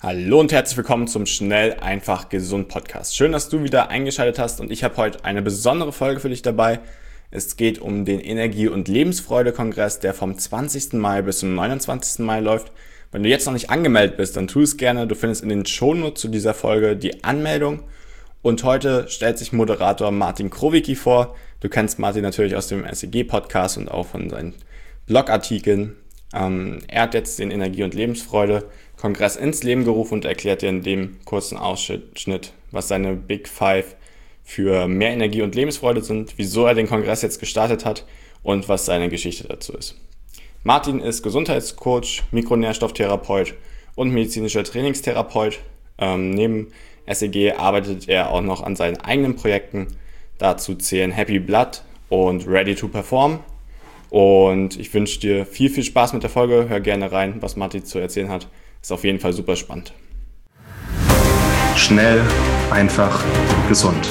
Hallo und herzlich willkommen zum Schnell, einfach, gesund Podcast. Schön, dass du wieder eingeschaltet hast und ich habe heute eine besondere Folge für dich dabei. Es geht um den Energie- und Lebensfreude-Kongress, der vom 20. Mai bis zum 29. Mai läuft. Wenn du jetzt noch nicht angemeldet bist, dann tu es gerne. Du findest in den Shownotes zu dieser Folge die Anmeldung. Und heute stellt sich Moderator Martin Krowicki vor. Du kennst Martin natürlich aus dem SEG-Podcast und auch von seinen Blogartikeln. Er hat jetzt den Energie- und Lebensfreude-Kongress ins Leben gerufen und erklärt dir in dem kurzen Ausschnitt, was seine Big Five für mehr Energie und Lebensfreude sind, wieso er den Kongress jetzt gestartet hat und was seine Geschichte dazu ist. Martin ist Gesundheitscoach, Mikronährstofftherapeut und medizinischer Trainingstherapeut. Neben SEG arbeitet er auch noch an seinen eigenen Projekten. Dazu zählen Happy Blood und Ready to Perform. Und ich wünsche dir viel Spaß mit der Folge. Hör gerne rein, was Martin zu erzählen hat. Ist auf jeden Fall super spannend. Schnell, einfach, gesund.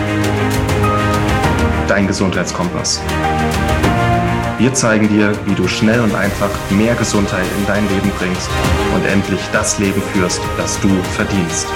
Dein Gesundheitskompass. Wir zeigen dir, wie du schnell und einfach mehr Gesundheit in dein Leben bringst und endlich das Leben führst, das du verdienst.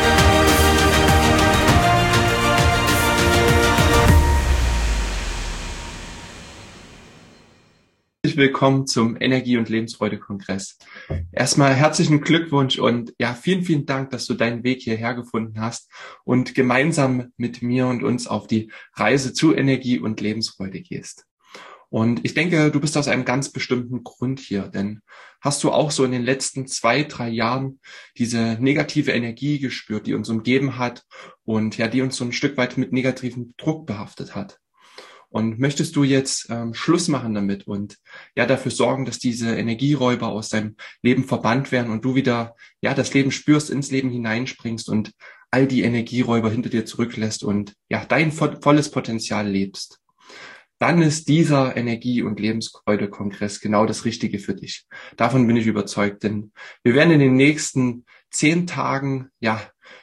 Willkommen zum Energie- und Lebensfreude-Kongress. Erstmal herzlichen Glückwunsch und ja, vielen Dank, dass du deinen Weg hierher gefunden hast und gemeinsam mit mir und uns auf die Reise zu Energie und Lebensfreude gehst. Und ich denke, du bist aus einem ganz bestimmten Grund hier, denn hast du auch so in den letzten 2-3 Jahren diese negative Energie gespürt, die uns umgeben hat und ja, die uns so ein Stück weit mit negativem Druck behaftet hat? Und möchtest du jetzt Schluss machen damit und ja dafür sorgen, dass diese Energieräuber aus deinem Leben verbannt werden und du wieder ja das Leben spürst, ins Leben hineinspringst und all die Energieräuber hinter dir zurücklässt und ja dein volles Potenzial lebst? Dann ist dieser Energie- und Lebensfreude-Kongress genau das Richtige für dich. Davon bin ich überzeugt, denn wir werden in den nächsten 10 Tagen, ja,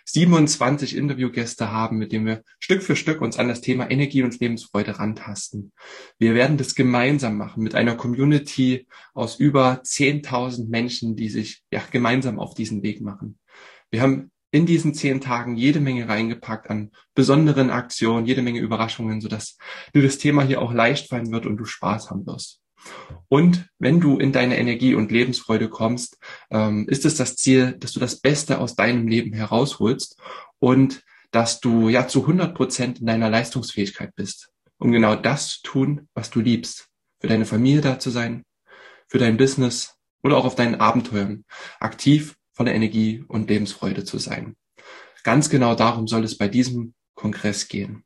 27 Interviewgäste haben, mit denen wir Stück für Stück uns an das Thema Energie und Lebensfreude rantasten. Wir werden das gemeinsam machen mit einer Community aus über 10.000 Menschen, die sich ja gemeinsam auf diesen Weg machen. Wir haben in diesen 10 Tagen jede Menge reingepackt an besonderen Aktionen, jede Menge Überraschungen, sodass dir das Thema hier auch leicht fallen wird und du Spaß haben wirst. Und wenn du in deine Energie und Lebensfreude kommst, ist es das Ziel, dass du das Beste aus deinem Leben herausholst und dass du ja zu 100% in deiner Leistungsfähigkeit bist, um genau das zu tun, was du liebst. Für deine Familie da zu sein, für dein Business oder auch auf deinen Abenteuern aktiv, voller Energie und Lebensfreude zu sein. Ganz genau darum soll es bei diesem Kongress gehen.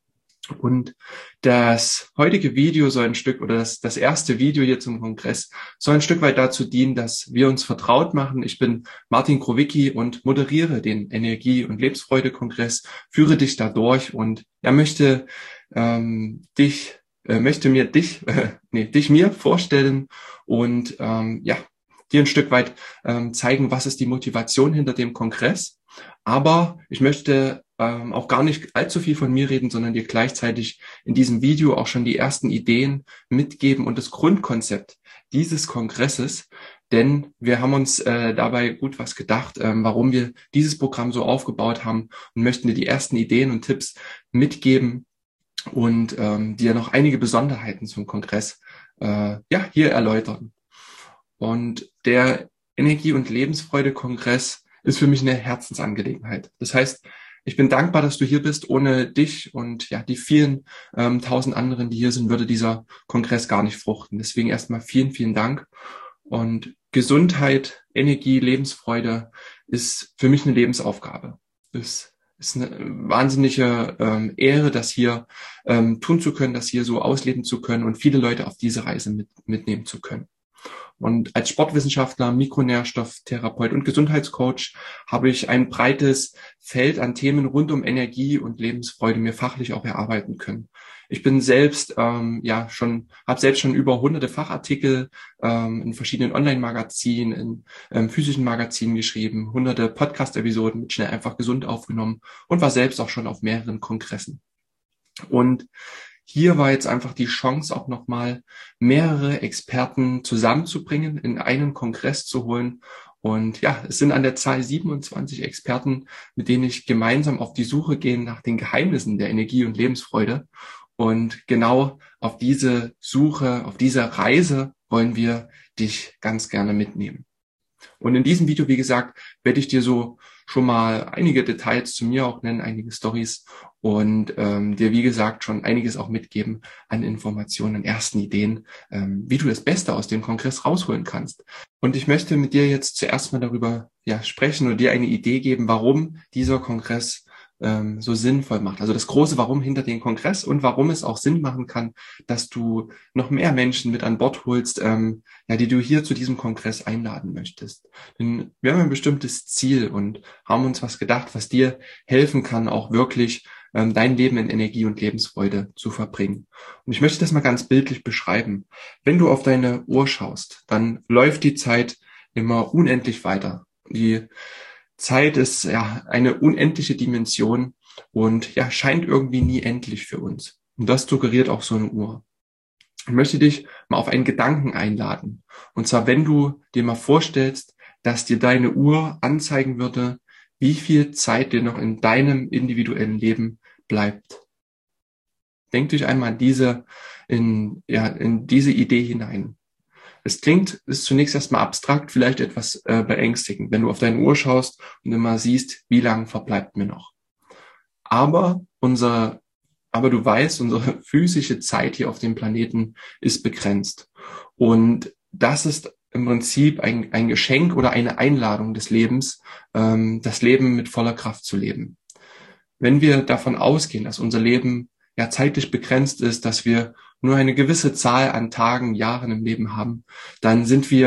Und das heutige Video soll ein Stück, oder das erste Video hier zum Kongress soll ein Stück weit dazu dienen, dass wir uns vertraut machen. Ich bin Martin Krowicki und moderiere den Energie- und Lebensfreude-Kongress, führe dich da durch und ja, möchte dich mir vorstellen und ja, dir ein Stück weit zeigen, was ist die Motivation hinter dem Kongress. Aber ich möchte auch gar nicht allzu viel von mir reden, sondern dir gleichzeitig in diesem Video auch schon die ersten Ideen mitgeben und das Grundkonzept dieses Kongresses. Denn wir haben uns dabei gut was gedacht, warum wir dieses Programm so aufgebaut haben und möchten dir die ersten Ideen und Tipps mitgeben und dir noch einige Besonderheiten zum Kongress ja hier erläutern. Und der Energie- und Lebensfreude-Kongress ist für mich eine Herzensangelegenheit. Das heißt, ich bin dankbar, dass du hier bist. Ohne dich und ja die vielen 1000 anderen, die hier sind, würde dieser Kongress gar nicht fruchten. Deswegen erstmal vielen Dank. Und Gesundheit, Energie, Lebensfreude ist für mich eine Lebensaufgabe. Es ist eine wahnsinnige Ehre, das hier tun zu können, das hier so ausleben zu können und viele Leute auf diese Reise mitnehmen zu können. Und als Sportwissenschaftler, Mikronährstofftherapeut und Gesundheitscoach habe ich ein breites Feld an Themen rund um Energie und Lebensfreude mir fachlich auch erarbeiten können. Ich bin selbst habe selbst schon über hunderte Fachartikel in verschiedenen Online-Magazinen, in physischen Magazinen geschrieben, hunderte Podcast-Episoden mit Schnell einfach gesund aufgenommen und war selbst auch schon auf mehreren Kongressen. Und hier war jetzt einfach die Chance, auch nochmal mehrere Experten zusammenzubringen, in einen Kongress zu holen Und ja, es sind an der Zahl 27 Experten, mit denen ich gemeinsam auf die Suche gehe nach den Geheimnissen der Energie und Lebensfreude. Und genau auf diese Suche, auf diese Reise wollen wir dich ganz gerne mitnehmen. Und in diesem Video, wie gesagt, werde ich dir so schon mal einige Details zu mir auch nennen, einige Stories und dir, wie gesagt, schon einiges auch mitgeben an Informationen, an ersten Ideen, wie du das Beste aus dem Kongress rausholen kannst. Und ich möchte mit dir jetzt zuerst mal darüber sprechen und dir eine Idee geben, warum dieser Kongress so sinnvoll macht. Also das große Warum hinter dem Kongress und warum es auch Sinn machen kann, dass du noch mehr Menschen mit an Bord holst, die du hier zu diesem Kongress einladen möchtest. Denn wir haben ein bestimmtes Ziel und haben uns was gedacht, was dir helfen kann, auch wirklich dein Leben in Energie und Lebensfreude zu verbringen. Und ich möchte das mal ganz bildlich beschreiben. Wenn du auf deine Uhr schaust, dann läuft die Zeit immer unendlich weiter. Die Zeit ist eine unendliche Dimension und scheint irgendwie nie endlich für uns. Und das suggeriert auch so eine Uhr. Ich möchte dich mal auf einen Gedanken einladen. Und zwar, wenn du dir mal vorstellst, dass dir deine Uhr anzeigen würde, wie viel Zeit dir noch in deinem individuellen Leben bleibt. Denk dich einmal in diese Idee hinein. Es ist zunächst erstmal abstrakt, vielleicht etwas beängstigend, wenn du auf deine Uhr schaust und immer siehst, wie lange verbleibt mir noch. Aber du weißt, unsere physische Zeit hier auf dem Planeten ist begrenzt. Und das ist im Prinzip ein Geschenk oder eine Einladung des Lebens, das Leben mit voller Kraft zu leben. Wenn wir davon ausgehen, dass unser Leben zeitlich begrenzt ist, dass wir nur eine gewisse Zahl an Tagen, Jahren im Leben haben, dann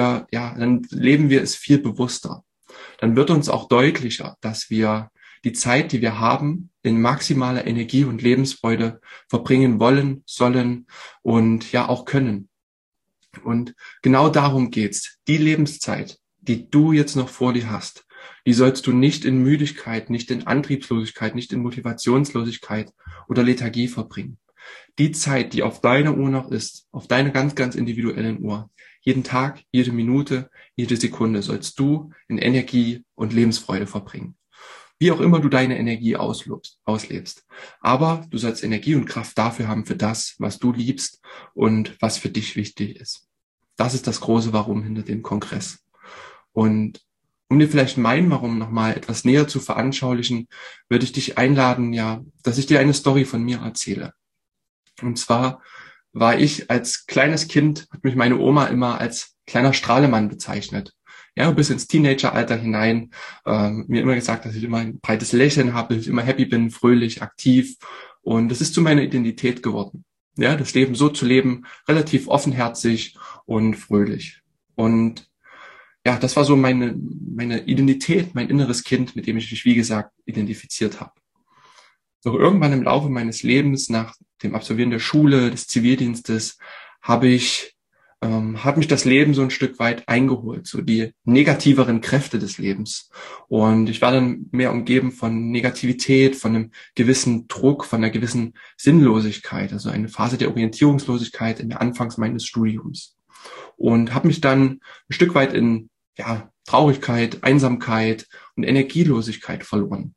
leben wir es viel bewusster. Dann wird uns auch deutlicher, dass wir die Zeit, die wir haben, in maximaler Energie und Lebensfreude verbringen wollen, sollen und auch können. Und genau darum geht's. Die Lebenszeit, die du jetzt noch vor dir hast, die sollst du nicht in Müdigkeit, nicht in Antriebslosigkeit, nicht in Motivationslosigkeit oder Lethargie verbringen. Die Zeit, die auf deiner Uhr noch ist, auf deiner ganz, ganz individuellen Uhr, jeden Tag, jede Minute, jede Sekunde sollst du in Energie und Lebensfreude verbringen. Wie auch immer du deine Energie auslebst. Aber du sollst Energie und Kraft dafür haben, für das, was du liebst und was für dich wichtig ist. Das ist das große Warum hinter dem Kongress. Und um dir vielleicht mein Warum nochmal etwas näher zu veranschaulichen, würde ich dich einladen, dass ich dir eine Story von mir erzähle. Und zwar war ich als kleines Kind, hat mich meine Oma immer als kleiner Strahlemann bezeichnet. Bis ins Teenageralter hinein, mir immer gesagt, dass ich immer ein breites Lächeln habe, dass ich immer happy bin, fröhlich, aktiv. Und das ist zu meiner Identität geworden. Das Leben so zu leben, relativ offenherzig und fröhlich. Und das war so meine Identität, mein inneres Kind, mit dem ich mich, wie gesagt, identifiziert habe. Doch irgendwann im Laufe meines Lebens, nach dem Absolvieren der Schule, des Zivildienstes, hat mich das Leben so ein Stück weit eingeholt, so die negativeren Kräfte des Lebens. Und ich war dann mehr umgeben von Negativität, von einem gewissen Druck, von einer gewissen Sinnlosigkeit, also eine Phase der Orientierungslosigkeit in der Anfangs meines Studiums. Und habe mich dann ein Stück weit in Traurigkeit, Einsamkeit und Energielosigkeit verloren.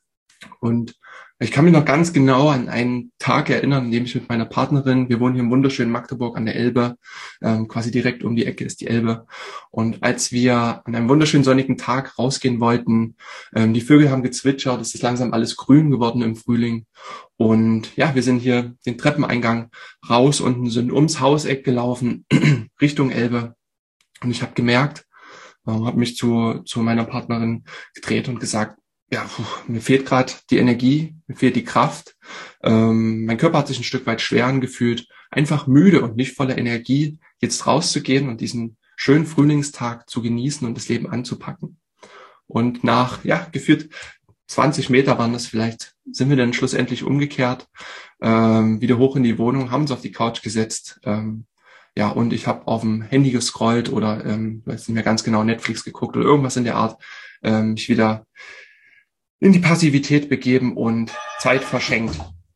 Und ich kann mich noch ganz genau an einen Tag erinnern, in dem ich mit meiner Partnerin, wir wohnen hier im wunderschönen Magdeburg an der Elbe, quasi direkt um die Ecke ist die Elbe. Und als wir an einem wunderschönen sonnigen Tag rausgehen wollten, die Vögel haben gezwitschert, es ist langsam alles grün geworden im Frühling. Und wir sind hier den Treppeneingang raus und sind ums Hauseck gelaufen, Richtung Elbe. Und ich habe gemerkt, habe mich zu meiner Partnerin gedreht und gesagt, mir fehlt gerade die Energie, mir fehlt die Kraft. Mein Körper hat sich ein Stück weit schwer angefühlt, einfach müde und nicht voller Energie, jetzt rauszugehen und diesen schönen Frühlingstag zu genießen und das Leben anzupacken. Und nach, gefühlt 20 Meter waren das vielleicht, sind wir dann schlussendlich umgekehrt, wieder hoch in die Wohnung, haben uns auf die Couch gesetzt, und ich habe auf dem Handy gescrollt oder, weiß nicht mehr ganz genau, Netflix geguckt oder irgendwas in der Art, mich wieder in die Passivität begeben und Zeit verschenkt.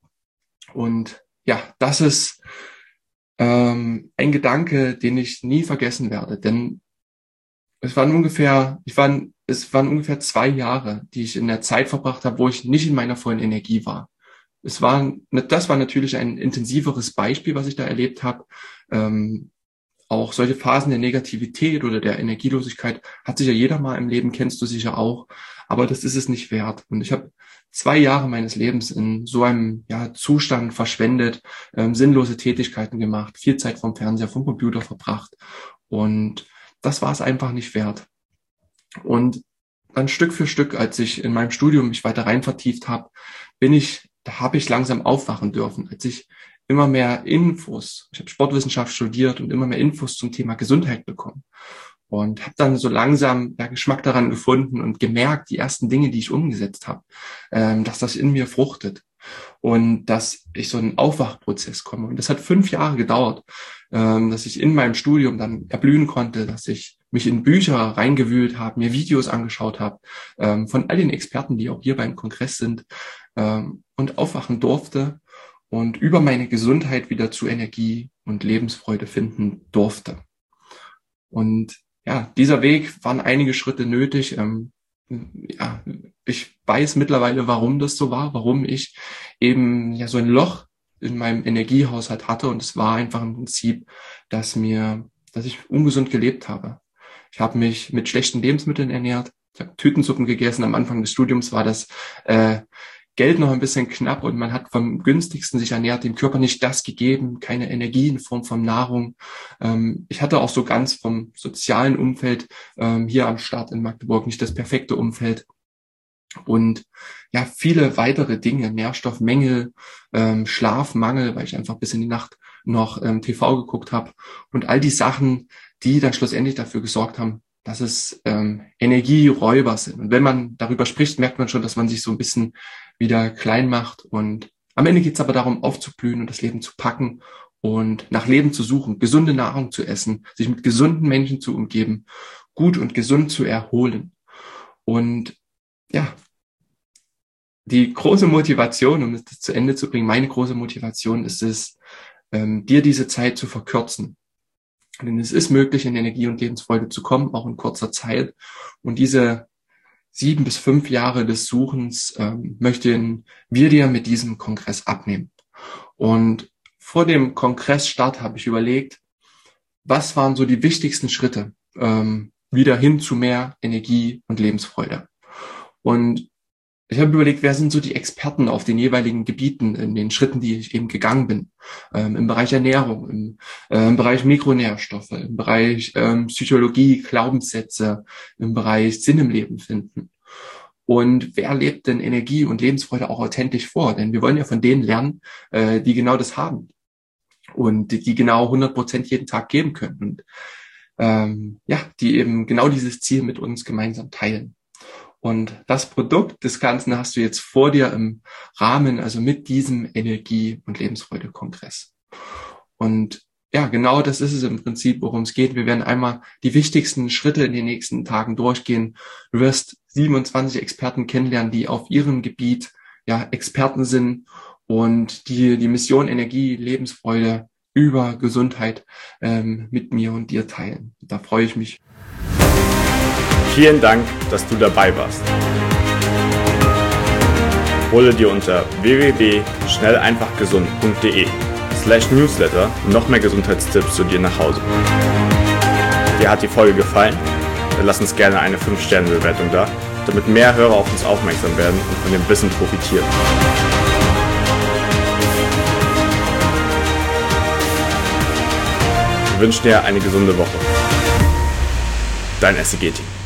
Und das ist ein Gedanke, den ich nie vergessen werde, denn es waren ungefähr 2 Jahre, die ich in der Zeit verbracht habe, wo ich nicht in meiner vollen Energie war. Das war natürlich ein intensiveres Beispiel, was ich da erlebt habe. Auch solche Phasen der Negativität oder der Energielosigkeit hat sicher jeder mal im Leben, kennst du sicher auch. Aber das ist es nicht wert. Und ich habe 2 Jahre meines Lebens in so einem Zustand verschwendet, sinnlose Tätigkeiten gemacht, viel Zeit vom Fernseher, vom Computer verbracht. Und das war es einfach nicht wert. Und dann Stück für Stück, als ich in meinem Studium mich weiter rein vertieft habe, habe ich langsam aufwachen dürfen, als ich immer mehr Infos, ich habe Sportwissenschaft studiert und immer mehr Infos zum Thema Gesundheit bekommen. Und habe dann so langsam Geschmack daran gefunden und gemerkt, die ersten Dinge, die ich umgesetzt habe, dass das in mir fruchtet und dass ich so einen Aufwachprozess komme. Und das hat 5 Jahre gedauert, dass ich in meinem Studium dann erblühen konnte, dass ich mich in Bücher reingewühlt habe, mir Videos angeschaut habe, von all den Experten, die auch hier beim Kongress sind, und aufwachen durfte und über meine Gesundheit wieder zu Energie und Lebensfreude finden durfte. Und dieser Weg waren einige Schritte nötig. Ich weiß mittlerweile, warum das so war, warum ich eben so ein Loch in meinem Energiehaushalt hatte. Und es war einfach im Prinzip, dass ich ungesund gelebt habe. Ich habe mich mit schlechten Lebensmitteln ernährt. Ich habe Tütensuppen gegessen. Am Anfang des Studiums war das Geld noch ein bisschen knapp und man hat vom günstigsten sich ernährt, dem Körper nicht das gegeben, keine Energie in Form von Nahrung. Ich hatte auch so ganz vom sozialen Umfeld hier am Start in Magdeburg nicht das perfekte Umfeld. Und viele weitere Dinge, Nährstoffmängel, Schlafmangel, weil ich einfach bis in die Nacht noch TV geguckt habe und all die Sachen, die dann schlussendlich dafür gesorgt haben, dass es Energieräuber sind. Und wenn man darüber spricht, merkt man schon, dass man sich so ein bisschen wieder klein macht. Und am Ende geht es aber darum, aufzublühen und das Leben zu packen und nach Leben zu suchen, gesunde Nahrung zu essen, sich mit gesunden Menschen zu umgeben, gut und gesund zu erholen. Und die große Motivation, um es zu Ende zu bringen, meine große Motivation ist es, dir diese Zeit zu verkürzen. Denn es ist möglich, in Energie und Lebensfreude zu kommen, auch in kurzer Zeit. Und diese 7 bis 5 Jahre des Suchens möchten wir dir mit diesem Kongress abnehmen. Und vor dem Kongressstart habe ich überlegt, was waren so die wichtigsten Schritte wieder hin zu mehr Energie und Lebensfreude. Und ich habe überlegt, wer sind so die Experten auf den jeweiligen Gebieten, in den Schritten, die ich eben gegangen bin, im Bereich Ernährung, im Bereich Mikronährstoffe, im Bereich Psychologie, Glaubenssätze, im Bereich Sinn im Leben finden. Und wer lebt denn Energie und Lebensfreude auch authentisch vor? Denn wir wollen ja von denen lernen, die genau das haben und die genau 100% jeden Tag geben können und die eben genau dieses Ziel mit uns gemeinsam teilen. Und das Produkt des Ganzen hast du jetzt vor dir im Rahmen, also mit diesem Energie- und Lebensfreude-Kongress. Und genau das ist es im Prinzip, worum es geht. Wir werden einmal die wichtigsten Schritte in den nächsten Tagen durchgehen. Du wirst 27 Experten kennenlernen, die auf ihrem Gebiet Experten sind und die Mission Energie, Lebensfreude über Gesundheit mit mir und dir teilen. Da freue ich mich. Vielen Dank, dass du dabei warst. Hole dir unter www.schnelleinfachgesund.de/newsletter noch mehr Gesundheitstipps zu dir nach Hause. Dir hat die Folge gefallen? Dann lass uns gerne eine 5-Sterne-Bewertung da, damit mehr Hörer auf uns aufmerksam werden und von dem Wissen profitieren. Wir wünschen dir eine gesunde Woche. Dein SEG-Team.